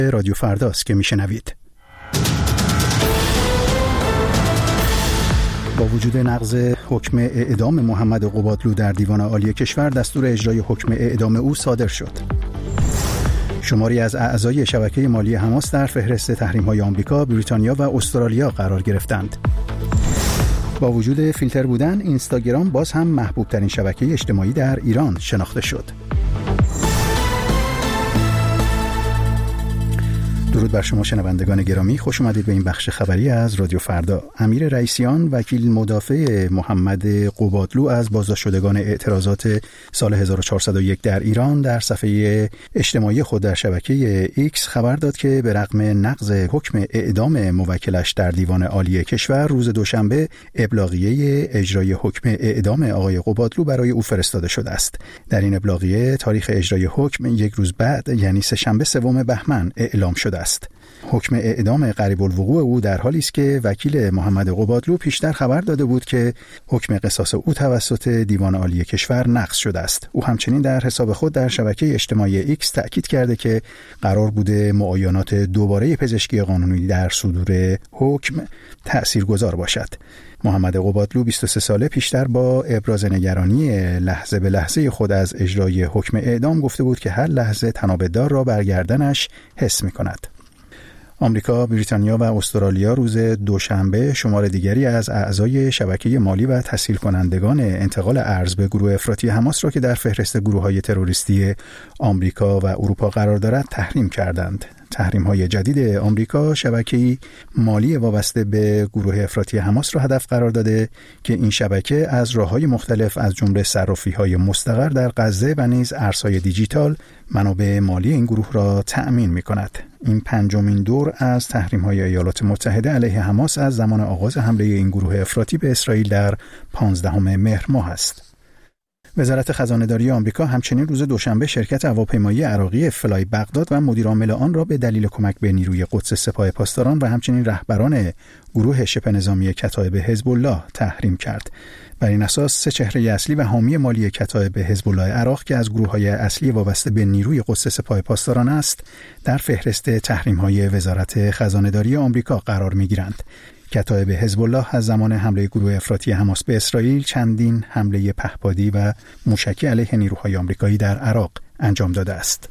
رادیو فرداست که میشنوید. با وجود نقض حکم اعدام محمد قبادلو در دیوان عالی کشور، دستور اجرای حکم اعدام او صادر شد. شماری از اعضای شبکه مالی حماس در فهرست تحریم‌های آمریکا، بریتانیا و استرالیا قرار گرفتند. با وجود فیلتر بودن، اینستاگرام باز هم محبوب ترین شبکه اجتماعی در ایران شناخته شد. درود بر شما شنوندگان گرامی، خوش اومدید به این بخش خبری از رادیو فردا. امیر رئیسیان، وکیل مدافع محمد قبادلو از بازداشت شدگان اعتراضات سال 1401 در ایران، در صفحه اجتماعی خود در شبکه ایکس خبر داد که به رغم نقض حکم اعدام موکلش در دیوان عالی کشور، روز دوشنبه ابلاغیه اجرای حکم اعدام آقای قبادلو برای او فرستاده شده است. در این ابلاغیه تاریخ اجرای حکم یک روز بعد، یعنی سه‌شنبه 3 بهمن اعلام شده است. حکم اعدام قریب الوقوع او در حالی است که وکیل محمد قبادلو پیشتر خبر داده بود که حکم قصاص او توسط دیوان عالی کشور نقض شده است. او همچنین در حساب خود در شبکه اجتماعی ایکس تأکید کرده که قرار بوده معاینات دوباره پزشکی قانونی در صدور حکم تأثیرگذار باشد. محمد قبادلو 23 ساله پیشتر با ابراز نگرانی لحظه به لحظه خود از اجرای حکم اعدام گفته بود که هر لحظه تنابدار را بر گردنش حس می‌کند. آمریکا، بریتانیا و استرالیا روز دوشنبه شمار دیگری از اعضای شبکه مالی و تسهیل کنندگان انتقال ارز به گروه افراطی حماس را که در فهرست گروه‌های تروریستی آمریکا و اروپا قرار دارد تحریم کردند. تحریم‌های جدید آمریکا شبکه‌ای مالی وابسته به گروه افراطی حماس را هدف قرار داده که این شبکه از راه‌های مختلف از جمله صرافی‌های مستقر در غزه و نیز ارزهای دیجیتال منابع مالی این گروه را تأمین می‌کند. این پنجمین دور از تحریم‌های ایالات متحده علیه حماس از زمان آغاز حمله این گروه افراطی به اسرائیل در 15 مهر ماه است. وزارت خزانه‌داری آمریکا همچنین روز دوشنبه شرکت هواپیمایی عراقی فلای بغداد و مدیرعامل آن را به دلیل کمک به نیروی قدس سپاه پاسداران و همچنین رهبران گروه شبه نظامی کتایب حزب الله تحریم کرد. بر این اساس 3 چهره اصلی و حامی مالی کتایب حزب الله عراق که از گروه‌های اصلی وابسته به نیروی قدس سپاه پاسداران است، در فهرست تحریم‌های وزارت خزانه‌داری آمریکا قرار می‌گیرند. کتایب حزب الله از زمان حمله گروه افراطی حماس به اسرائیل چندین حمله پهپادی و موشکی علیه نیروهای آمریکایی در عراق انجام داده است.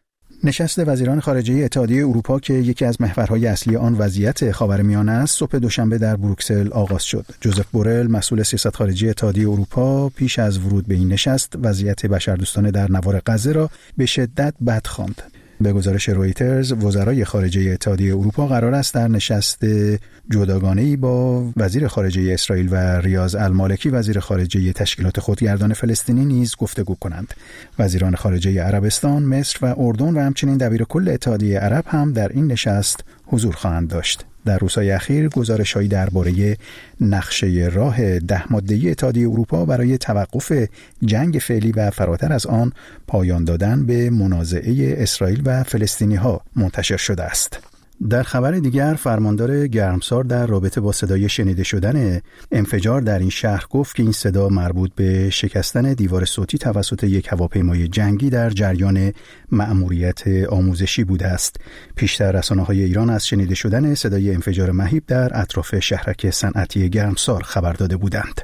نشست وزیران خارجه اتحادیه اروپا که یکی از محورهای اصلی آن وضعیت خاورمیانه است، صبح دوشنبه در بروکسل آغاز شد. جوزف بورل، مسئول سیاست خارجی اتحادیه اروپا، پیش از ورود به این نشست وضعیت بشردوستانه در نوار غزه را به شدت بد خواند. به گزارش رویترز، وزرای خارجه اتحادیه اروپا قرار است در نشست جداگانه‌ای با وزیر خارجه اسرائیل و ریاض المالکی، وزیر خارجه تشکیلات خودگردان فلسطینی، نیز گفتگو کنند. وزیران خارجه عربستان، مصر و اردن و همچنین دبیرکل اتحادیه عرب هم در این نشست حضور خواهند داشت. در روزهای اخیر گزارش‌هایی درباره نقشه راه 10 ماده‌ای اتحادیه اروپا برای توقف جنگ فعلی و فراتر از آن پایان دادن به منازعه اسرائیل و فلسطینی‌ها منتشر شده است. در خبر دیگر، فرماندار گرمسار در رابطه با صدای شنیده شدن انفجار در این شهر گفت که این صدا مربوط به شکستن دیوار صوتی توسط یک هواپیمای جنگی در جریان مأموریت آموزشی بوده است. پیشتر رسانه‌های ایران از شنیده شدن صدای انفجار مهیب در اطراف شهرک صنعتی گرمسار خبر داده بودند.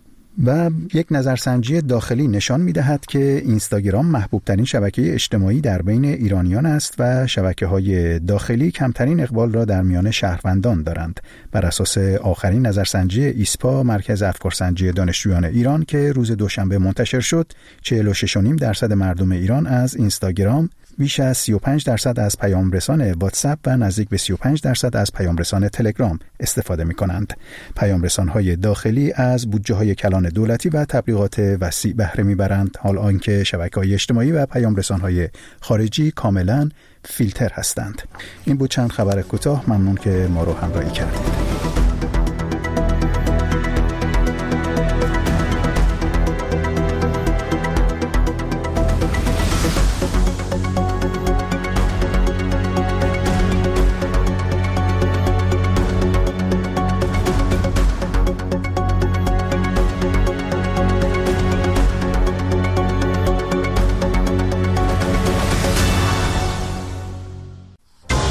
و یک نظرسنجی داخلی نشان می‌دهد که اینستاگرام محبوب ترین شبکه اجتماعی در بین ایرانیان است و شبکه‌های داخلی کمترین اقبال را در میان شهروندان دارند. بر اساس آخرین نظرسنجی ایسپا، مرکز افکارسنجی دانشجویان ایران که روز دوشنبه منتشر شد، 46.5% مردم ایران از اینستاگرام، بیش از 35% از پیام رسان واتساپ و نزدیک به 35% از پیام رسان تلگرام استفاده می کنند. پیام رسان‌های داخلی از بودجه‌های کلان دولتی و تبلیغات وسیع بهره می‌برند، حال آنکه شبکه‌های اجتماعی و پیام رسان‌های خارجی کاملاً فیلتر هستند. این بود چند خبر کوتاه. ممنون که ما رو همراهی کردید.